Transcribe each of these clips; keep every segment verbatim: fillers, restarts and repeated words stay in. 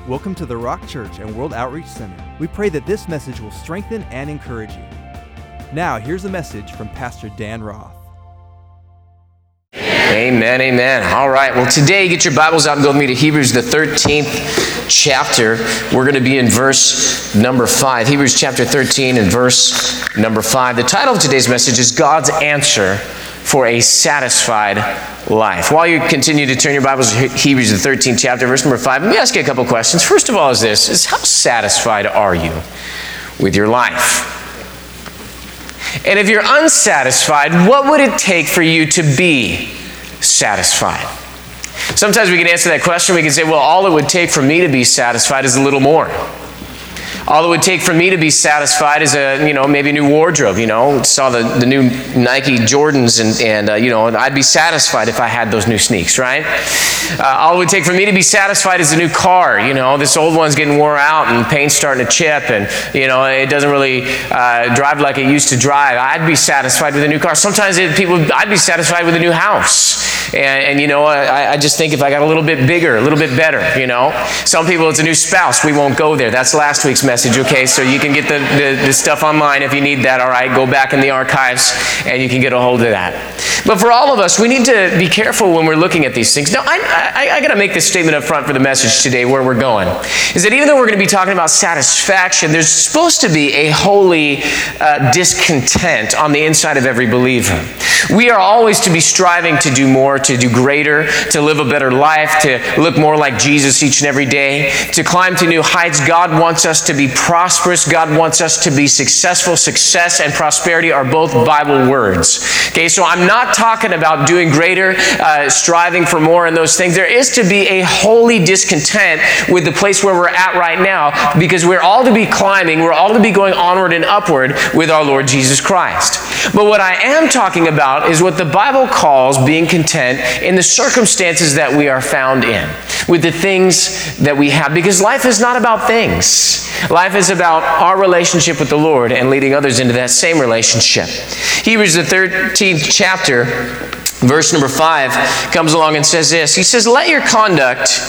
Welcome to the Rock Church and World Outreach Center. We pray that this message will strengthen and encourage you. Now, here's a message from Pastor Dan Roth. Amen, amen. All right, well, today, get your Bibles out and go with me to Hebrews, the thirteenth chapter. We're going to be in verse number five. Hebrews chapter thirteen and verse number five. The title of today's message is God's Answer for a Satisfied Life. While you continue to turn your Bibles to Hebrews, the thirteenth chapter, verse number five, let me ask you a couple questions. First of all is this, is how satisfied are you with your life? And if you're unsatisfied, what would it take for you to be satisfied? Sometimes we can answer that question. We can say, well, all it would take for me to be satisfied is a little more. All it would take for me to be satisfied is a, you know, maybe a new wardrobe, you know. Saw the, the new Nike Jordans and, and uh, you know, I'd be satisfied if I had those new sneaks, right? Uh, all it would take for me to be satisfied is a new car, you know. This old one's getting wore out and paint's starting to chip and, you know, it doesn't really uh, drive like it used to drive. I'd be satisfied with a new car. Sometimes it, people, I'd be satisfied with a new house. And, and you know, I, I just think if I got a little bit bigger, a little bit better, you know. Some people, it's a new spouse. We won't go there. That's last week's message, okay? So you can get the, the, the stuff online if you need that, all right? Go back in the archives and you can get a hold of that. But for all of us, we need to be careful when we're looking at these things. Now, I, I, I got to make this statement up front for the message today, where we're going, is that even though we're going to be talking about satisfaction, there's supposed to be a holy uh, discontent on the inside of every believer. We are always to be striving to do more, to do greater, to live a better life, to look more like Jesus each and every day, to climb to new heights. God wants us to be prosperous. God wants us to be successful. Success and prosperity are both Bible words. Okay, so I'm not talking about doing greater, uh, striving for more and those things. There is to be a holy discontent with the place where we're at right now, because we're all to be climbing, we're all to be going onward and upward with our Lord Jesus Christ. But what I am talking about is what the Bible calls being content in the circumstances that we are found in, with the things that we have. Because life is not about things. Life is about our relationship with the Lord and leading others into that same relationship. Hebrews, the thirteenth chapter, verse number five, comes along and says this. He says, let your conduct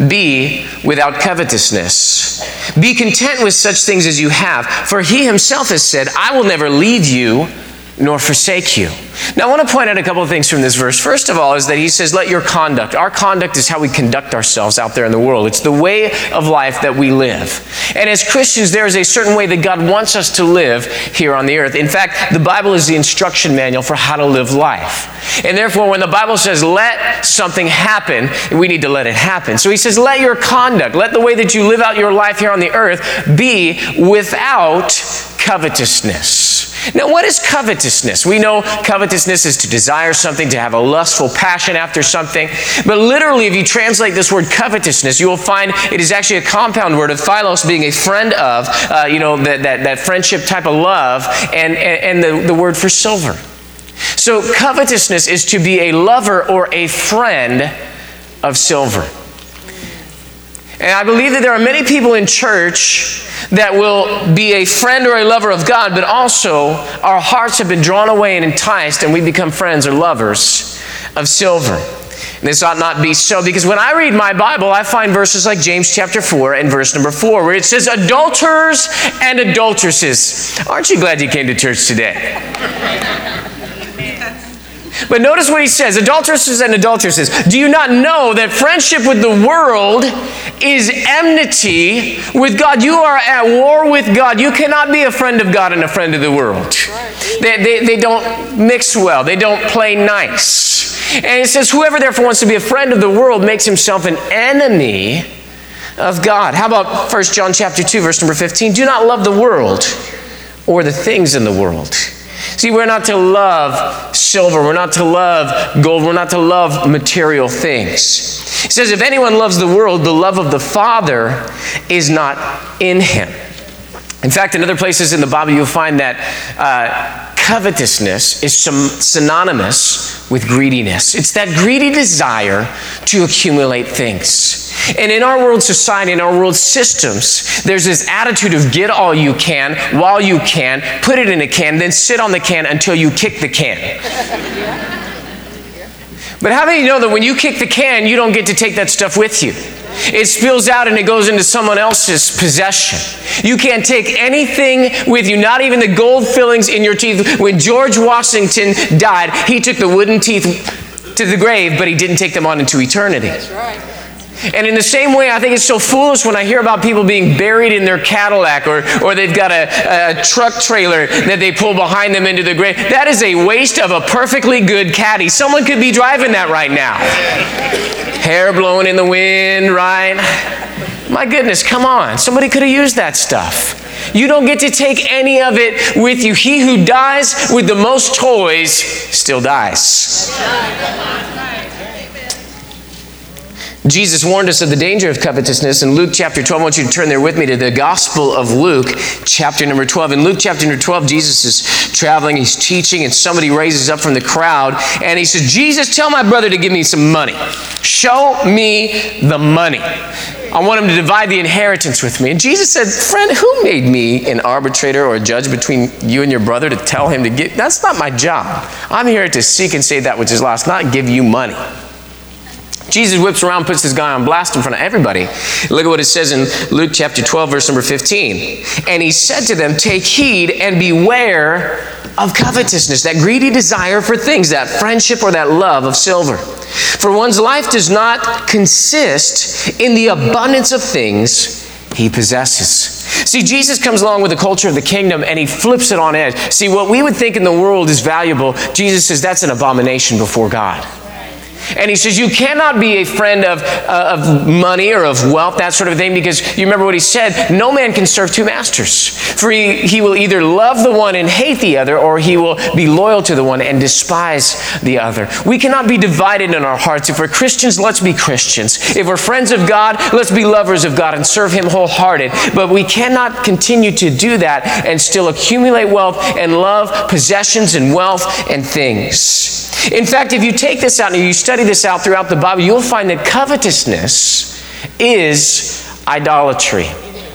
be without covetousness. Be content with such things as you have, for he himself has said, I will never leave you nor forsake you. Now, I want to point out a couple of things from this verse. First of all is that he says, let your conduct. Our conduct is how we conduct ourselves out there in the world. It's the way of life that we live. And as Christians, there is a certain way that God wants us to live here on the earth. In fact, the Bible is the instruction manual for how to live life. And therefore, when the Bible says, let something happen, we need to let it happen. So he says, let your conduct, let the way that you live out your life here on the earth be without covetousness. Now, what is covetousness? We know covetousness is to desire something, to have a lustful passion after something. But literally, if you translate this word covetousness, you will find it is actually a compound word of philos, being a friend of, uh, you know, that, that, that friendship type of love, and, and, and the, the word for silver. So covetousness is to be a lover or a friend of silver. And I believe that there are many people in church that will be a friend or a lover of God, but also our hearts have been drawn away and enticed, and we become friends or lovers of silver. And this ought not be so, because when I read my Bible, I find verses like James chapter four and verse number four, where it says, adulterers and adulteresses. Aren't you glad you came to church today? But notice what he says, adulteresses and adulteresses. Do you not know that friendship with the world is enmity with God? You are at war with God. You cannot be a friend of God and a friend of the world. They, they, they don't mix well. They don't play nice. And it says, whoever therefore wants to be a friend of the world makes himself an enemy of God. How about First John chapter two, verse number fifteen? Do not love the world or the things in the world. See, we're not to love silver. We're not to love gold. We're not to love material things. It says, if anyone loves the world, the love of the Father is not in him. In fact, in other places in the Bible, you'll find that uh, covetousness is synonymous with greediness. It's that greedy desire to accumulate things. And in our world society, in our world systems, there's this attitude of get all you can, while you can, put it in a can, then sit on the can until you kick the can. But how many of you know that when you kick the can, you don't get to take that stuff with you? It spills out and it goes into someone else's possession. You can't take anything with you, not even the gold fillings in your teeth. When George Washington died, he took the wooden teeth to the grave, but he didn't take them on into eternity. That's right. And in the same way, I think it's so foolish when I hear about people being buried in their Cadillac, or, or they've got a, a truck trailer that they pull behind them into the grave. That is a waste of a perfectly good caddy. Someone could be driving that right now. Hair blowing in the wind, right? My goodness, come on. Somebody could have used that stuff. You don't get to take any of it with you. He who dies with the most toys still dies. Jesus warned us of the danger of covetousness in Luke chapter twelve. I want you to turn there with me to the Gospel of Luke, chapter number twelve. In Luke chapter number twelve, Jesus is traveling, he's teaching, and somebody raises up from the crowd, and he says, Jesus, tell my brother to give me some money. Show me the money. I want him to divide the inheritance with me. And Jesus said, friend, who made me an arbitrator or a judge between you and your brother to tell him to give? That's not my job. I'm here to seek and save that which is lost, not give you money. Jesus whips around, puts this guy on blast in front of everybody. Look at what it says in Luke chapter twelve, verse number fifteen. And he said to them, take heed and beware of covetousness, that greedy desire for things, that friendship or that love of silver. For one's life does not consist in the abundance of things he possesses. See, Jesus comes along with the culture of the kingdom and he flips it on edge. See, what we would think in the world is valuable, Jesus says that's an abomination before God. And he says, you cannot be a friend of, uh, of money or of wealth, that sort of thing, because you remember what he said, no man can serve two masters. For he, he will either love the one and hate the other, or he will be loyal to the one and despise the other. We cannot be divided in our hearts. If we're Christians, let's be Christians. If we're friends of God, let's be lovers of God and serve him wholehearted. But we cannot continue to do that and still accumulate wealth and love possessions and wealth and things. In fact, if you take this out and you study this out throughout the Bible, you'll find that covetousness is idolatry.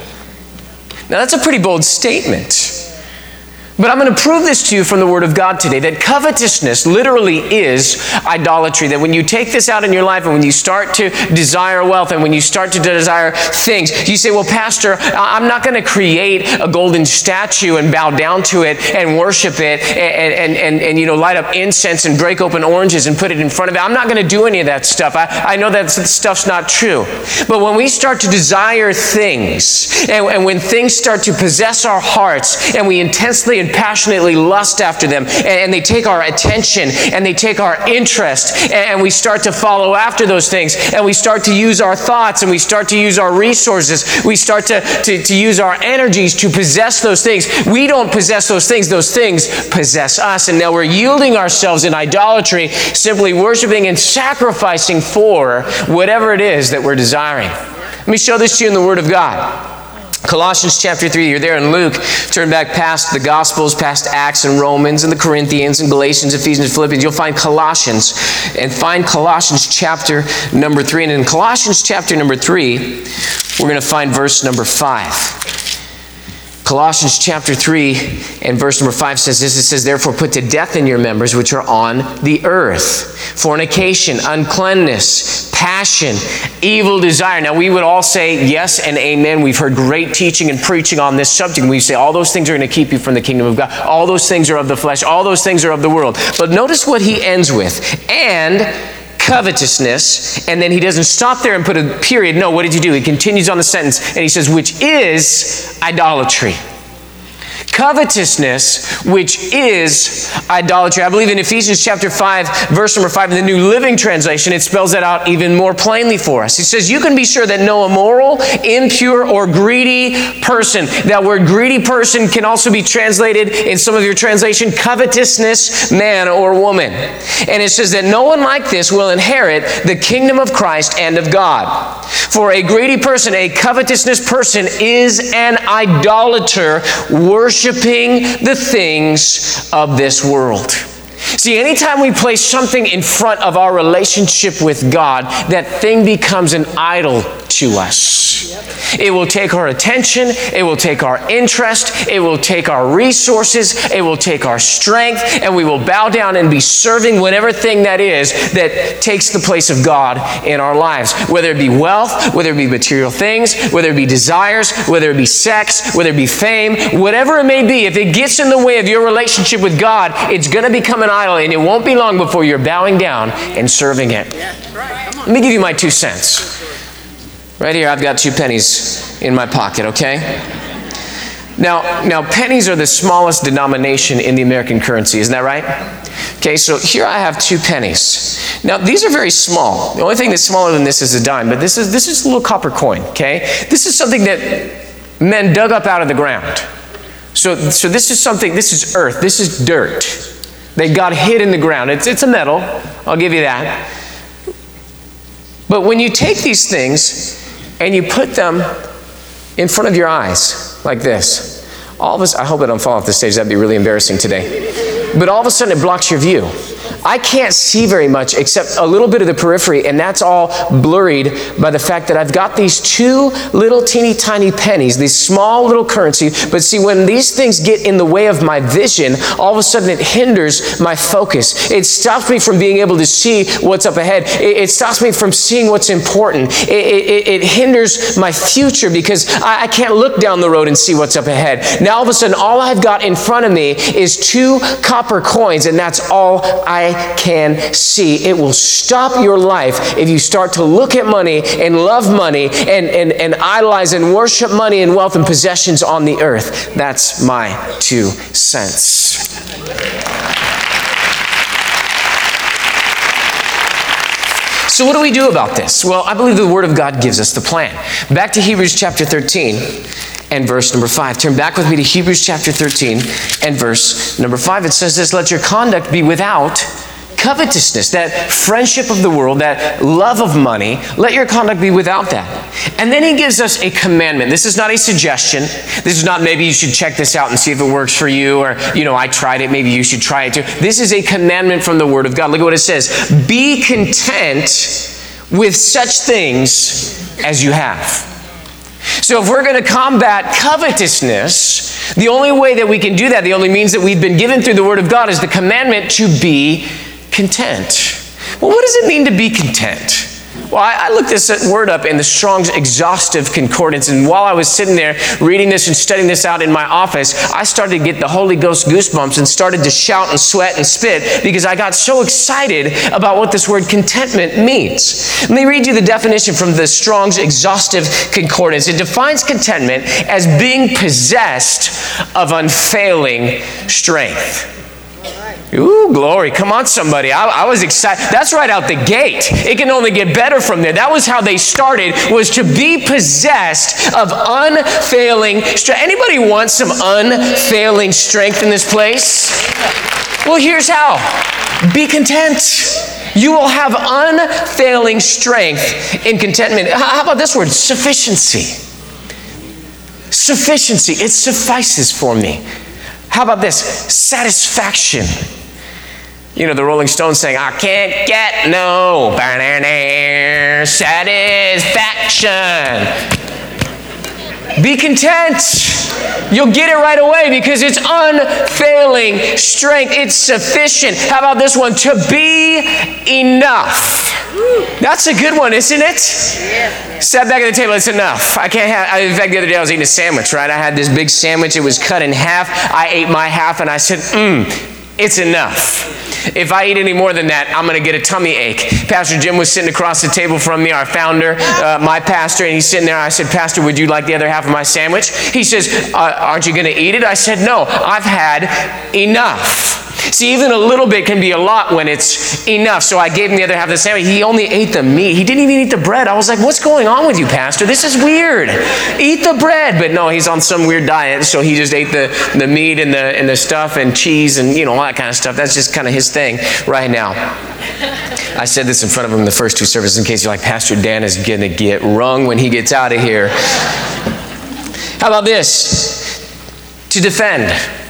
Now, that's a pretty bold statement. But I'm going to prove this to you from the Word of God today, that covetousness literally is idolatry. That when you take this out in your life and when you start to desire wealth and when you start to desire things, you say, well, Pastor, I'm not going to create a golden statue and bow down to it and worship it and, and, and, and you know, light up incense and break open oranges and put it in front of it. I'm not going to do any of that stuff. I, I know that stuff's not true. But when we start to desire things and, and when things start to possess our hearts and we intensely and passionately lust after them, and, and they take our attention and they take our interest, and, and we start to follow after those things, and we start to use our thoughts and we start to use our resources, we start to, to, to use our energies to possess those things. We don't possess those things, those things possess us, and now we're yielding ourselves in idolatry, simply worshiping and sacrificing for whatever it is that we're desiring. Let me show this to you in the Word of God. Colossians chapter three, you're there in Luke. Turn back past the Gospels, past Acts and Romans and the Corinthians and Galatians, Ephesians, and Philippians. You'll find Colossians, and find Colossians chapter number three. And in Colossians chapter number three, we're going to find verse number five. Colossians chapter three and verse number five says this. It says, therefore put to death in your members which are on the earth, fornication, uncleanness, passion, evil desire. Now we would all say yes and amen. We've heard great teaching and preaching on this subject. We say all those things are going to keep you from the kingdom of God. All those things are of the flesh. All those things are of the world. But notice what he ends with. And covetousness, and then he doesn't stop there and put a period. No, what did he do? He continues on the sentence, and he says, which is idolatry. Covetousness, which is idolatry. I believe in Ephesians chapter five, verse number five, in the New Living Translation, it spells that out even more plainly for us. It says, you can be sure that no immoral, impure, or greedy person. That word greedy person can also be translated in some of your translation, covetousness, man or woman. And it says that no one like this will inherit the kingdom of Christ and of God. For a greedy person, a covetousness person, is an idolater, worshiping the things of this world. See, anytime we place something in front of our relationship with God, that thing becomes an idol to us. It will take our attention, it will take our interest, it will take our resources, it will take our strength, and we will bow down and be serving whatever thing that is that takes the place of God in our lives. Whether it be wealth, whether it be material things, whether it be desires, whether it be sex, whether it be fame, whatever it may be, if it gets in the way of your relationship with God, it's going to become an idol, and it won't be long before you're bowing down and serving it. Let me give you my two cents. Right here, I've got two pennies in my pocket, okay? Now, now, pennies are the smallest denomination in the American currency, isn't that right? Okay, so here I have two pennies. Now, these are very small. The only thing that's smaller than this is a dime, but this is, this is a little copper coin, okay? This is something that men dug up out of the ground. So, so this is something, this is earth, this is dirt. They got hid in the ground. It's, it's a metal, I'll give you that. But when you take these things and you put them in front of your eyes, like this, all of us, I hope I don't fall off the stage, that'd be really embarrassing today. But all of a sudden it blocks your view. I can't see very much except a little bit of the periphery, and that's all blurred by the fact that I've got these two little teeny tiny pennies, these small little currency. But see, when these things get in the way of my vision, all of a sudden it hinders my focus. It stops me from being able to see what's up ahead. It, it stops me from seeing what's important. It, it, it hinders my future because I, I can't look down the road and see what's up ahead. Now all of a sudden, all I've got in front of me is two copper coins, and that's all I can see. It will stop your life if you start to look at money and love money and, and, and idolize and worship money and wealth and possessions on the earth. That's my two cents. So what do we do about this? Well, I believe the Word of God gives us the plan. Back to Hebrews chapter thirteen and verse number five. Turn back with me to Hebrews chapter thirteen and verse number five. It says this, let your conduct be without covetousness, that friendship of the world, that love of money, let your conduct be without that. And then he gives us a commandment. This is not a suggestion. This is not maybe you should check this out and see if it works for you, or, you know, I tried it, maybe you should try it too. This is a commandment from the Word of God. Look at what it says. Be content with such things as you have. So if we're going to combat covetousness, the only way that we can do that, the only means that we've been given through the Word of God is the commandment to be content. Well, what does it mean to be content? Well, I, I looked this word up in the Strong's Exhaustive Concordance, and while I was sitting there reading this and studying this out in my office, I started to get the Holy Ghost goosebumps and started to shout and sweat and spit because I got so excited about what this word contentment means. Let me read you the definition from the Strong's Exhaustive Concordance. It defines contentment as being possessed of unfailing strength. Ooh, glory. Come on, somebody. I, I was excited. That's right out the gate. It can only get better from there. That was how they started, was to be possessed of unfailing strength. Anybody want some unfailing strength in this place? Well, here's how. Be content. You will have unfailing strength in contentment. How about this word? Sufficiency. Sufficiency. It suffices for me. How about this? Satisfaction. You know, the Rolling Stones saying, I can't get no satisfaction. Be content. You'll get it right away because it's unfailing strength. It's sufficient. How about this one? To be enough. That's a good one, isn't it? Sat back at the table, it's enough. I can't have, I, in fact, the other day I was eating a sandwich, right? I had this big sandwich. It was cut in half. I ate my half and I said, mmm, it's enough. If I eat any more than that, I'm going to get a tummy ache. Pastor Jim was sitting across the table from me, our founder, uh, my pastor, and he's sitting there. I said, Pastor, would you like the other half of my sandwich? He says, uh, aren't you going to eat it? I said, no, I've had enough. See, even a little bit can be a lot when it's enough. So I gave him the other half of the sandwich. He only ate the meat. He didn't even eat the bread. I was like, what's going on with you, Pastor? This is weird. Eat the bread. But no, he's on some weird diet. So he just ate the, the meat and the, and the stuff and cheese and, you know, all that kind of stuff. That's just kind of his thing right now. I said this in front of him the first two services in case you're like, Pastor Dan is going to get wrung when he gets out of here. How about this? To defend.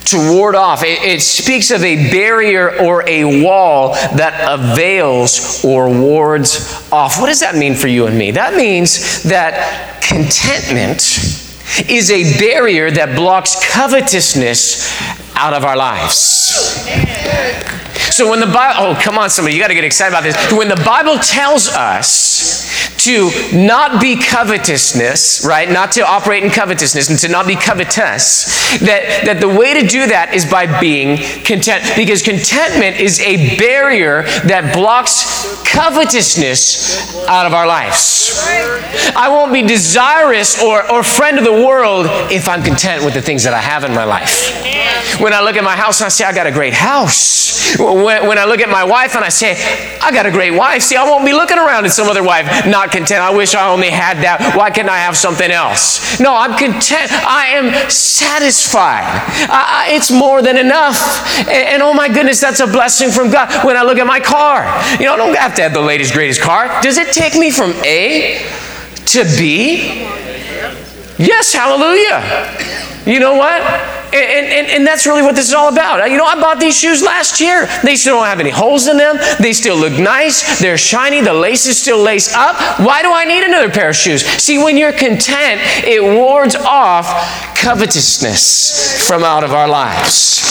To ward off. It, it speaks of a barrier or a wall that avails or wards off. What does that mean for you and me? That means that contentment is a barrier that blocks covetousness out of our lives. So when the Bible, oh, come on, somebody, you got to get excited about this. When the Bible tells us to not be covetousness, right? Not to operate in covetousness and to not be covetous, that, that the way to do that is by being content. Because contentment is a barrier that blocks covetousness out of our lives. I won't be desirous or, or friend of the world if I'm content with the things that I have in my life. When I look at my house and I say, I got a great house. When, when I look at my wife and I say, I got a great wife. See, I won't be looking around at some other wife not content. I wish I only had that. Why can't I have something else? No, I'm content. I am satisfied. I, I, it's more than enough. And, and oh my goodness, that's a blessing from God. When I look at my car, you know, I don't have to have the latest, greatest car. Does it take me from A to B? Yes, hallelujah. You know what? And, and, and that's really what this is all about. You know, I bought these shoes last year. They still don't have any holes in them. They still look nice. They're shiny. The lace is still laced up. Why do I need another pair of shoes? See, when you're content, it wards off covetousness from out of our lives.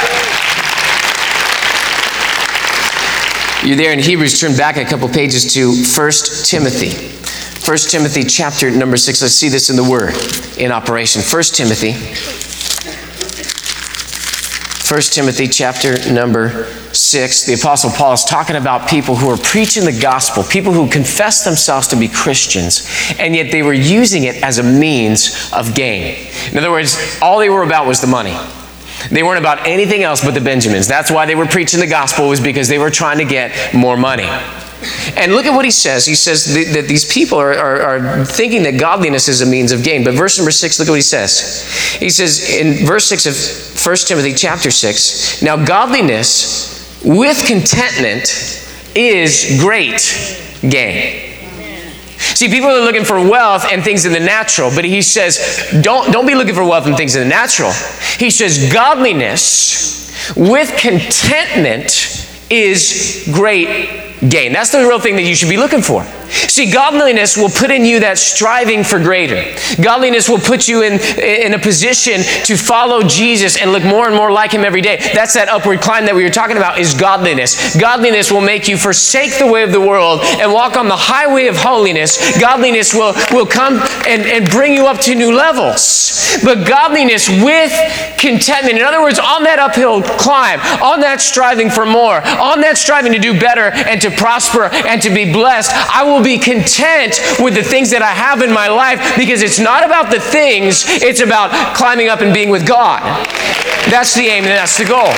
You're there in Hebrews. Turn back a couple pages to First Timothy. First Timothy chapter number six. Let's see this in the Word in operation. First Timothy. First Timothy chapter number six. The Apostle Paul is talking about people who are preaching the gospel, people who confess themselves to be Christians, and yet they were using it as a means of gain. In other words, all they were about was the money. They weren't about anything else but the Benjamins. That's why they were preaching the gospel, was because they were trying to get more money. And look at what he says. He says that these people are, are, are thinking that godliness is a means of gain. But verse number six, look at what he says. He says in verse six of First Timothy chapter six, now godliness with contentment is great gain. See, people are looking for wealth and things in the natural, but he says, don't, don't be looking for wealth and things in the natural. He says, godliness with contentment is great gain. That's the real thing that you should be looking for. See, godliness will put in you that striving for greater. Godliness will put you in, in a position to follow Jesus and look more and more like him every day. That's that upward climb that we were talking about, is godliness. Godliness will make you forsake the way of the world and walk on the highway of holiness. Godliness will, will come and, and bring you up to new levels. But godliness with contentment, in other words, on that uphill climb, on that striving for more, on that striving to do better and to prosper and to be blessed, I will be content with the things that I have in my life, because it's not about the things, it's about climbing up and being with God. That's the aim and that's the goal.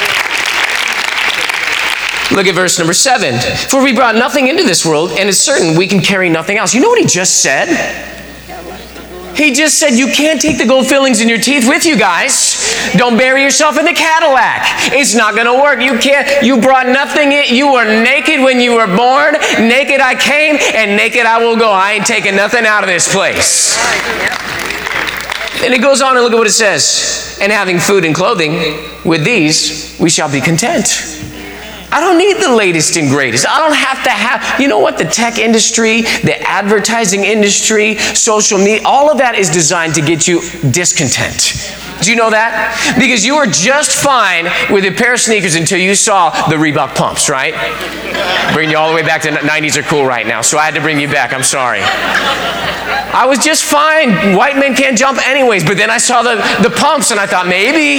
Look at verse number seven. For we brought nothing into this world, and it's certain we can carry nothing else. You know what he just said? He just said you can't take the gold fillings in your teeth with you, guys. Don't bury yourself in the Cadillac. It's not going to work. You can't. You brought nothing in. You were naked when you were born. Naked I came, and naked I will go. I ain't taking nothing out of this place. And it goes on, and look at what it says. And having food and clothing, with these we shall be content. I don't need the latest and greatest. I don't have to have, you know what, the tech industry, the advertising industry, social media, all of that is designed to get you discontent. Do you know that? Because you were just fine with a pair of sneakers until you saw the Reebok pumps, right? Bring you all the way back to the nineties are cool right now, so I had to bring you back. I'm sorry. I was just fine. White men can't jump anyways, but then I saw the, the pumps and I thought, maybe.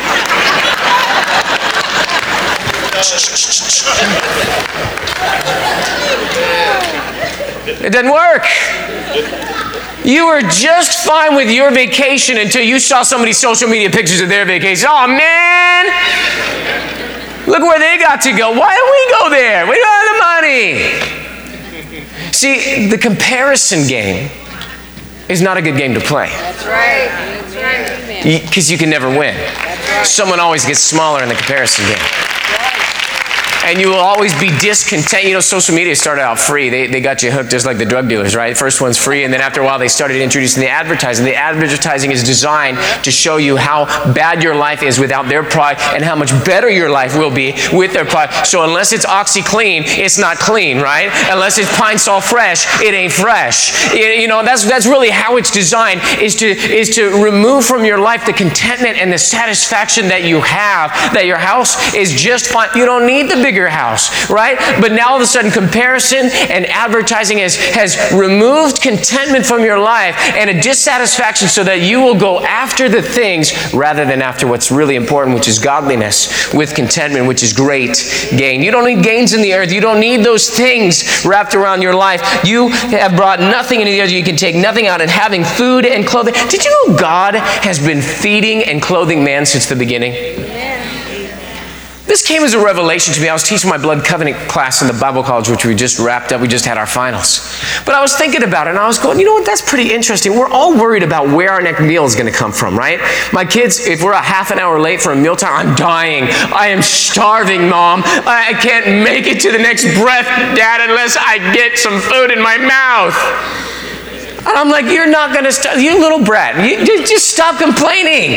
It doesn't work. You were just fine with your vacation until you saw somebody's social media pictures of their vacation. Oh, man. Look where they got to go. Why don't we go there? We don't have the money. See, the comparison game is not a good game to play. That's right. That's right. Because you can never win. That's right. Someone always gets smaller in the comparison game. And you will always be discontent. You know, social media started out free. They, they got you hooked just like the drug dealers, right? First one's free, and then after a while they started introducing the advertising. The advertising is designed to show you how bad your life is without their product and how much better your life will be with their product. So unless it's OxyClean, it's not clean, right? Unless it's Pine Sol Fresh, it ain't fresh. You know, that's that's really how it's designed, is to is to remove from your life the contentment and the satisfaction that you have, that your house is just fine. You don't need the bigger house, right? But now all of a sudden comparison and advertising has, has removed contentment from your life and a dissatisfaction so that you will go after the things rather than after what's really important, which is godliness with contentment, which is great gain. You don't need gains in the earth. You don't need those things wrapped around your life. You have brought nothing into the earth. You can take nothing out, and having food and clothing. Did you know God has been feeding and clothing man since the beginning? This came as a revelation to me. I was teaching my Blood Covenant class in the Bible college, which we just wrapped up. We just had our finals. But I was thinking about it, and I was going, you know what, that's pretty interesting. We're all worried about where our next meal is going to come from, right? My kids, if we're a half an hour late for a mealtime, I'm dying. I am starving, Mom. I can't make it to the next breath, Dad, unless I get some food in my mouth. And I'm like, you're not going to stop. You little brat. You, just stop complaining.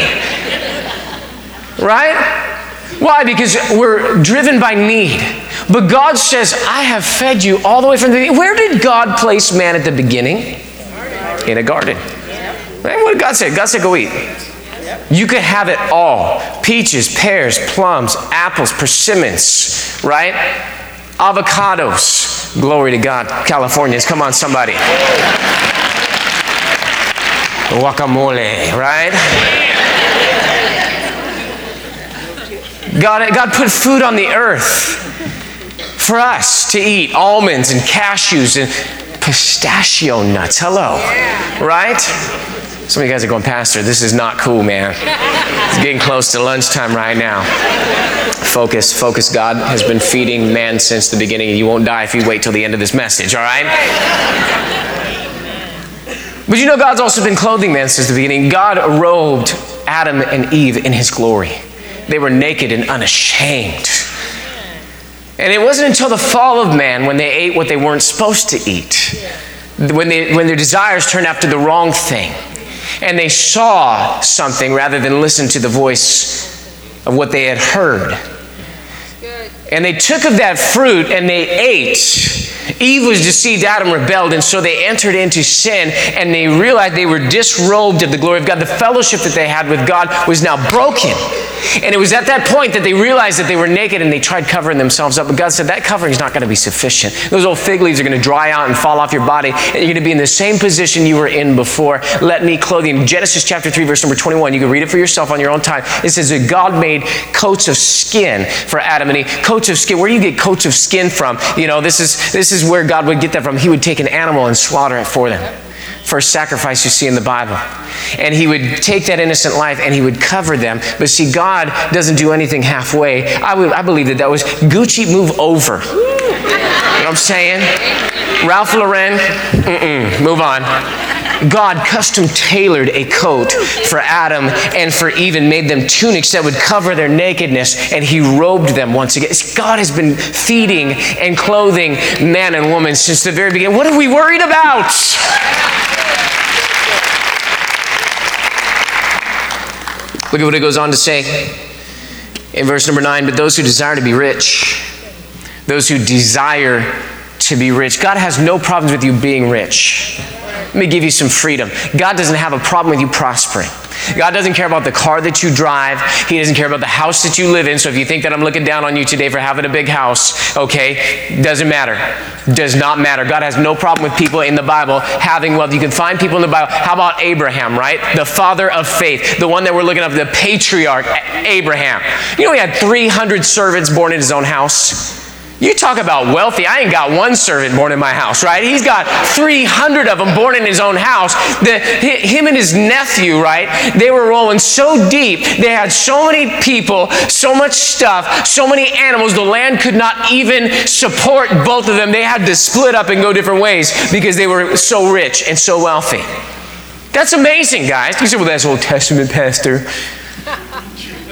Right? Why? Because we're driven by need. But God says, I have fed you all the way from the beginning. Where did God place man at the beginning? In a garden. Right? What did God say? God said, go eat. You could have it all. Peaches, pears, plums, apples, persimmons, right? Avocados. Glory to God. Californians, come on, somebody. Guacamole, right? God, God put food on the earth for us to eat. Almonds and cashews and pistachio nuts. Hello. Right? Some of you guys are going, Pastor, this is not cool, man. It's getting close to lunchtime right now. Focus, focus. God has been feeding man since the beginning. You won't die if you wait till the end of this message, all right? But you know, God's also been clothing man since the beginning. God robed Adam and Eve in his glory. They were naked and unashamed. And it wasn't until the fall of man when they ate what they weren't supposed to eat, when, they, when their desires turned after the wrong thing, and they saw something rather than listen to the voice of what they had heard. And they took of that fruit and they ate. Eve was deceived, Adam rebelled, and so they entered into sin, and they realized they were disrobed of the glory of God. The fellowship that they had with God was now broken. And it was at that point that they realized that they were naked, and they tried covering themselves up. But God said, that covering is not going to be sufficient. Those old fig leaves are going to dry out and fall off your body, and you're going to be in the same position you were in before. Let me clothe you. In Genesis chapter three, verse number twenty-one, you can read it for yourself on your own time. It says that God made coats of skin for Adam and Eve. Coats of skin. Where do you get coats of skin from? You know, this is this is where God would get that from. He would take an animal and slaughter it for them. First sacrifice you see in the Bible. And he would take that innocent life and he would cover them. But see, God doesn't do anything halfway. I, would, I believe that that was Gucci move over. You know what I'm saying? Ralph Lauren, mm-mm, move on. God custom tailored a coat for Adam and for Eve and made them tunics that would cover their nakedness, and he robed them once again. God has been feeding and clothing man and woman since the very beginning. What are we worried about? Look at what it goes on to say in verse number nine. But those who desire to be rich, those who desire to be rich. God has no problems with you being rich. Let me give you some freedom. God doesn't have a problem with you prospering. God doesn't care about the car that you drive. He doesn't care about the house that you live in. So if you think that I'm looking down on you today for having a big house, okay, doesn't matter. Does not matter. God has no problem with people in the Bible having wealth. You can find people in the Bible. How about Abraham, right? The father of faith. The one that we're looking at, the patriarch, Abraham. You know, he had three hundred servants born in his own house. You talk about wealthy. I ain't got one servant born in my house, right? He's got three hundred of them born in his own house. The, him and his nephew, right? They were rolling so deep. They had so many people, so much stuff, so many animals. The land could not even support both of them. They had to split up and go different ways because they were so rich and so wealthy. That's amazing, guys. You say, well, that's Old Testament, Pastor.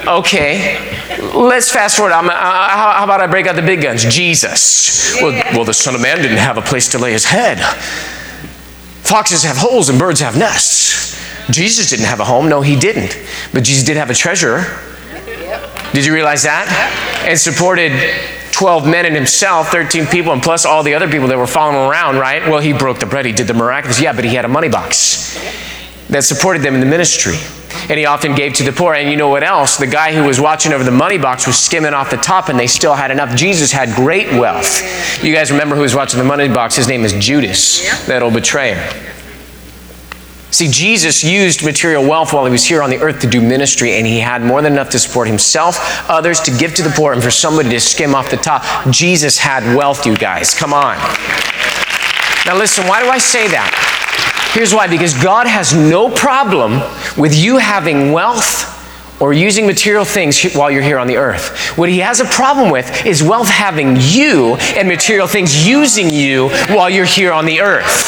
Okay, let's fast forward. I'm, uh, how, how about I break out the big guns? Jesus. Well, well, the Son of Man didn't have a place to lay his head. Foxes have holes and birds have nests. Jesus didn't have a home. No, he didn't. But Jesus did have a treasurer. Did you realize that? And supported twelve men and himself, thirteen people, and plus all the other people that were following him around, right? Well, he broke the bread. He did the miraculous. Yeah, but he had a money box that supported them in the ministry. And he often gave to the poor. And you know what else? The guy who was watching over the money box was skimming off the top, and they still had enough. Jesus had great wealth. You guys remember who was watching the money box? His name is Judas, that old betrayer. See, Jesus used material wealth while he was here on the earth to do ministry, and he had more than enough to support himself, others, to give to the poor, and for somebody to skim off the top. Jesus had wealth, you guys. Come on. Now listen, why do I say that? Here's why. Because God has no problem with you having wealth or using material things while you're here on the earth. What he has a problem with is wealth having you and material things using you while you're here on the earth.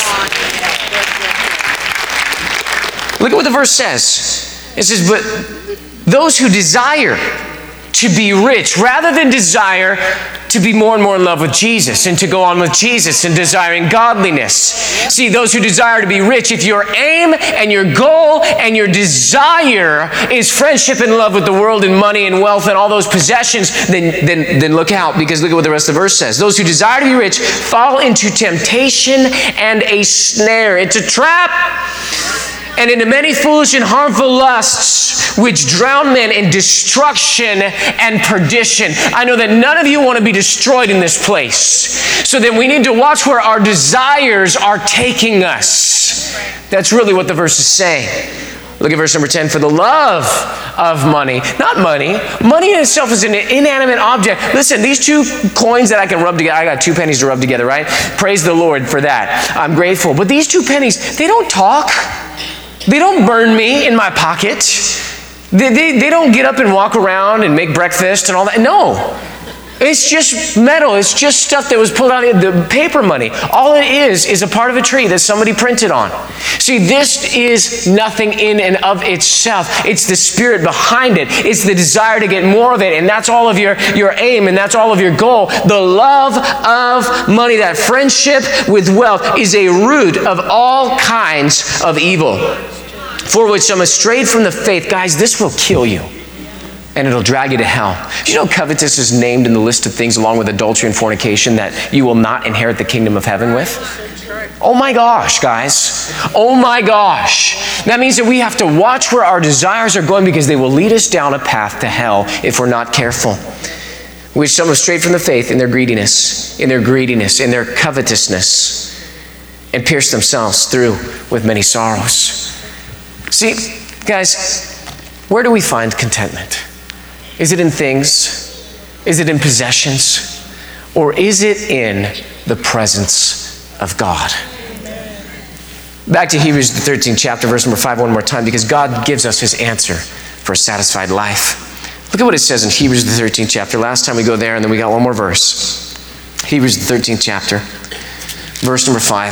Look at what the verse says. It says, but those who desire to be rich, rather than desire to be more and more in love with Jesus and to go on with Jesus and desiring godliness. See, those who desire to be rich, if your aim and your goal and your desire is friendship and love with the world and money and wealth and all those possessions, then, then, then look out, because look at what the rest of the verse says. Those who desire to be rich fall into temptation and a snare. It's a trap. And into many foolish and harmful lusts, which drown men in destruction and perdition. I know that none of you want to be destroyed in this place. So then we need to watch where our desires are taking us. That's really what the verse is saying. Look at verse number ten. For the love of money, not money. Money in itself is an inanimate object. Listen, these two coins that I can rub together, I got two pennies to rub together, right? Praise the Lord for that. I'm grateful. But these two pennies, they don't talk. They don't burn me in my pocket. They, they, they don't get up and walk around and make breakfast and all that. No. It's just metal. It's just stuff that was pulled out of the paper money. All it is is a part of a tree that somebody printed on. See, this is nothing in and of itself. It's the spirit behind it. It's the desire to get more of it. And that's all of your, your aim, and that's all of your goal. The love of money, that friendship with wealth, is a root of all kinds of evil. For which some have strayed from the faith. Guys, this will kill you. And it'll drag you to hell. Do you know covetous is named in the list of things along with adultery and fornication that you will not inherit the kingdom of heaven with? Oh my gosh, guys. Oh my gosh. That means that we have to watch where our desires are going, because they will lead us down a path to hell if we're not careful. Which some have strayed from the faith in their greediness, in their greediness, in their covetousness, and pierced themselves through with many sorrows. See, guys, where do we find contentment? Is it in things? Is it in possessions? Or is it in the presence of God? Back to Hebrews, the thirteenth chapter, verse number five, one more time, because God gives us his answer for a satisfied life. Look at what it says in Hebrews, the thirteenth chapter. Last time we go there, and then we got one more verse. Hebrews, the thirteenth chapter, verse number five.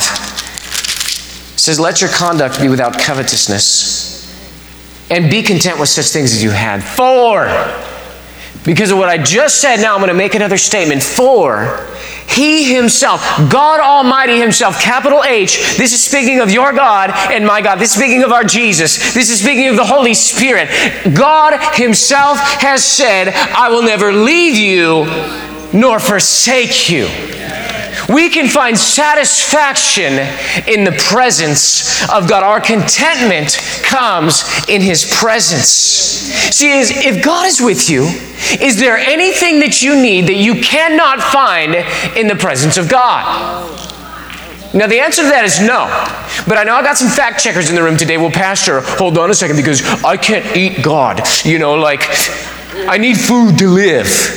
It says, let your conduct be without covetousness, and be content with such things as you had. For, because of what I just said, now I'm going to make another statement. For he himself, God Almighty himself, capital H, this is speaking of your God and my God. This is speaking of our Jesus. This is speaking of the Holy Spirit. God himself has said, I will never leave you nor forsake you. We can find satisfaction in the presence of God. Our contentment comes in his presence. See, if God is with you, is there anything that you need that you cannot find in the presence of God? Now, the answer to that is no. But I know I got some fact checkers in the room today. Well, Pastor, hold on a second, because I can't eat God. You know, like, I need food to live.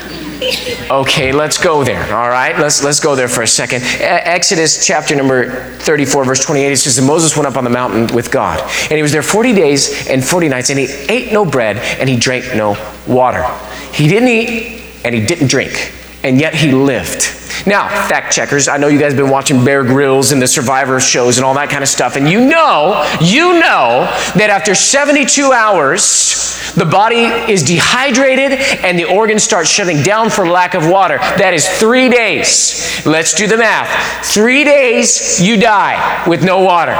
Okay, let's go there, all right? Let's, let's go there for a second. Exodus chapter number thirty-four, verse twenty-eight, it says that Moses went up on the mountain with God. And he was there forty days and forty nights, and he ate no bread, and he drank no water. He didn't eat, and he didn't drink, and yet he lived. Now, fact checkers, I know you guys have been watching Bear Grylls and the Survivor shows and all that kind of stuff, and you know, you know that after seventy-two hours, the body is dehydrated and the organs start shutting down for lack of water. That is three days. Let's do the math. Three days, you die with no water.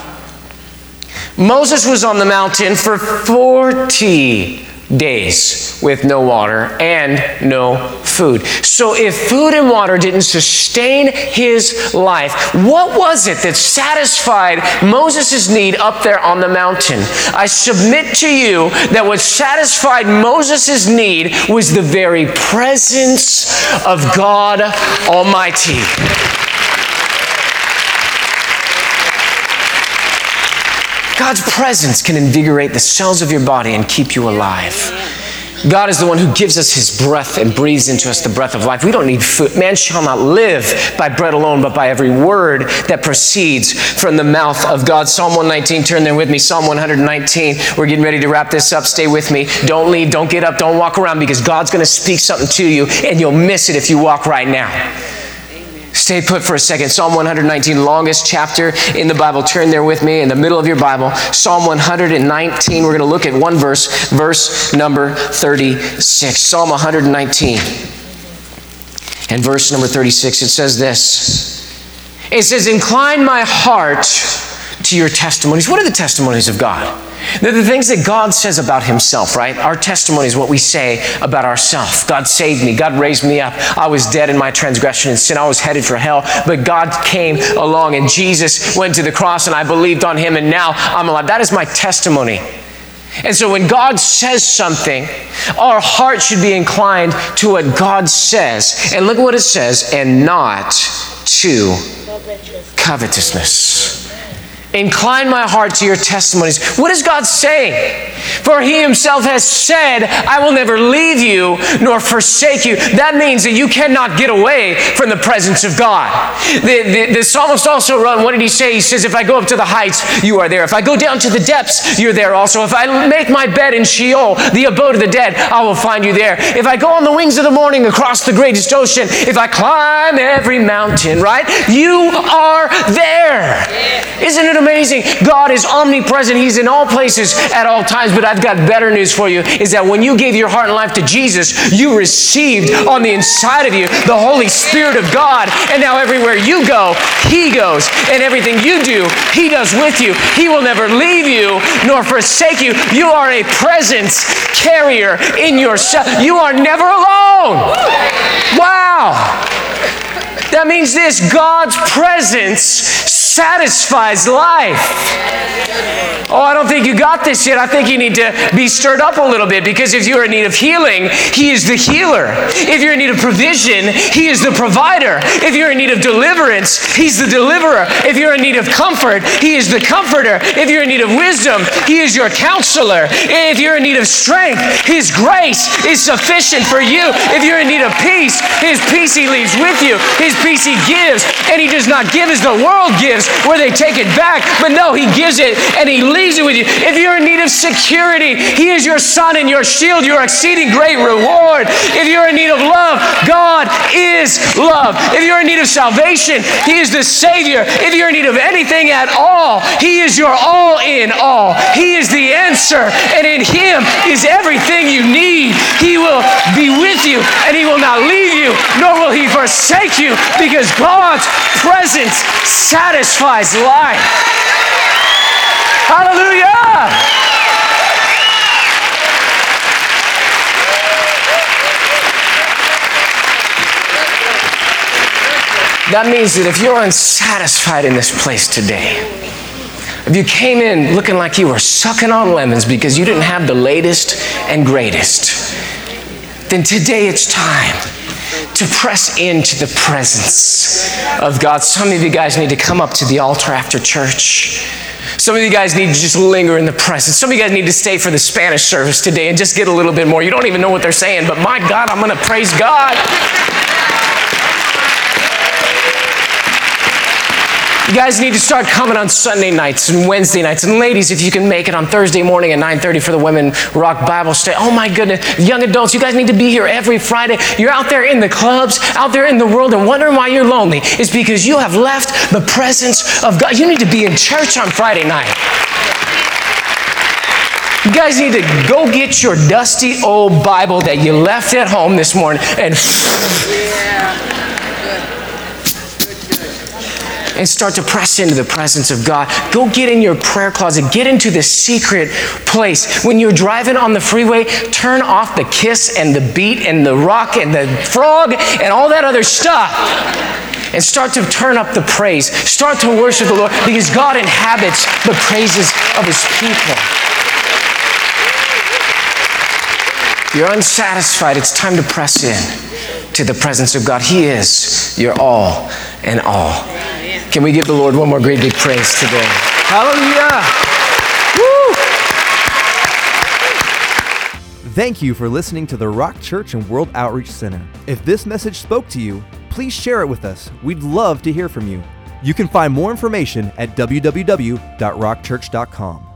Moses was on the mountain for forty days with no water and no food. So if food and water didn't sustain his life, what was it that satisfied Moses' need up there on the mountain? I submit to you that what satisfied Moses' need was the very presence of God Almighty. God's presence can invigorate the cells of your body and keep you alive. God is the one who gives us his breath and breathes into us the breath of life. We don't need food. Man shall not live by bread alone, but by every word that proceeds from the mouth of God. Psalm one nineteen, turn there with me. Psalm one nineteen. We're getting ready to wrap this up. Stay with me. Don't leave. Don't get up. Don't walk around, because God's going to speak something to you, and you'll miss it if you walk right now. Stay put for a second. Psalm one nineteen, longest chapter in the Bible. Turn there with me in the middle of your Bible. Psalm one nineteen. We're going to look at one verse, verse number thirty-six. Psalm one nineteen and verse number thirty-six. It says this. It says, incline my heart to your testimonies. What are the testimonies of God? They're the things that God says about himself, right? Our testimony is what we say about ourselves. God saved me. God raised me up. I was dead in my transgression and sin. I was headed for hell. But God came along and Jesus went to the cross and I believed on him and now I'm alive. That is my testimony. And so when God says something, our heart should be inclined to what God says. And look at what it says, and not to covetousness. Incline my heart to your testimonies. What is God saying? For he himself has said, I will never leave you nor forsake you. That means that you cannot get away from the presence of God. The, the, the psalmist also wrote, what did he say? He says, if I go up to the heights, you are there. If I go down to the depths, you're there also. If I make my bed in Sheol, the abode of the dead, I will find you there. If I go on the wings of the morning across the greatest ocean, if I climb every mountain, right? You are there. Isn't it amazing? God is omnipresent. He's in all places at all times. But I've got better news for you, is that when you gave your heart and life to Jesus, you received on the inside of you the Holy Spirit of God. And now everywhere you go, he goes. And everything you do, he does with you. He will never leave you nor forsake you. You are a presence carrier in yourself. You are never alone. Wow. That means this: God's presence satisfies life. Oh, I don't think you got this yet. I think you need to be stirred up a little bit, because if you're in need of healing, he is the healer. If you're in need of provision, he is the provider. If you're in need of deliverance, he's the deliverer. If you're in need of comfort, he is the comforter. If you're in need of wisdom, he is your counselor. If you're in need of strength, his grace is sufficient for you. If you're in need of peace, his peace he leaves with you. His peace he gives, and he does not give as the world gives, where they take it back. But no, he gives it and he leaves it with you. If you're in need of security, he is your sun and your shield, your exceeding great reward. If you're in need of love, God is love. If you're in need of salvation, he is the Savior. If you're in need of anything at all, he is your all in all. He is the answer, and in him is everything you need. He will be with you, and he will not leave you, nor will he forsake you, because God's presence satisfies life. Hallelujah! That means that if you're unsatisfied in this place today, if you came in looking like you were sucking on lemons because you didn't have the latest and greatest, then today it's time to press into the presence of God. Some of you guys need to come up to the altar after church. Some of you guys need to just linger in the presence. Some of you guys need to stay for the Spanish service today and just get a little bit more. You don't even know what they're saying, but my God, I'm going to praise God. You guys need to start coming on Sunday nights and Wednesday nights. And ladies, if you can make it on Thursday morning at nine thirty for the Women Rock Bible Study. Oh my goodness. Young adults, you guys need to be here every Friday. You're out there in the clubs, out there in the world, and wondering why you're lonely. It's because you have left the presence of God. You need to be in church on Friday night. You guys need to go get your dusty old Bible that you left at home this morning and and start to press into the presence of God. Go get in your prayer closet. Get into the secret place. When you're driving on the freeway, turn off the Kiss and the Beat and the Rock and the Frog and all that other stuff. And start to turn up the praise. Start to worship the Lord, because God inhabits the praises of His people. You're unsatisfied. It's time to press in to the presence of God. He is your all and all. Can we give the Lord one more great big praise today? Hallelujah! Woo! Thank you for listening to the Rock Church and World Outreach Center. If this message spoke to you, please share it with us. We'd love to hear from you. You can find more information at w w w dot rock church dot com.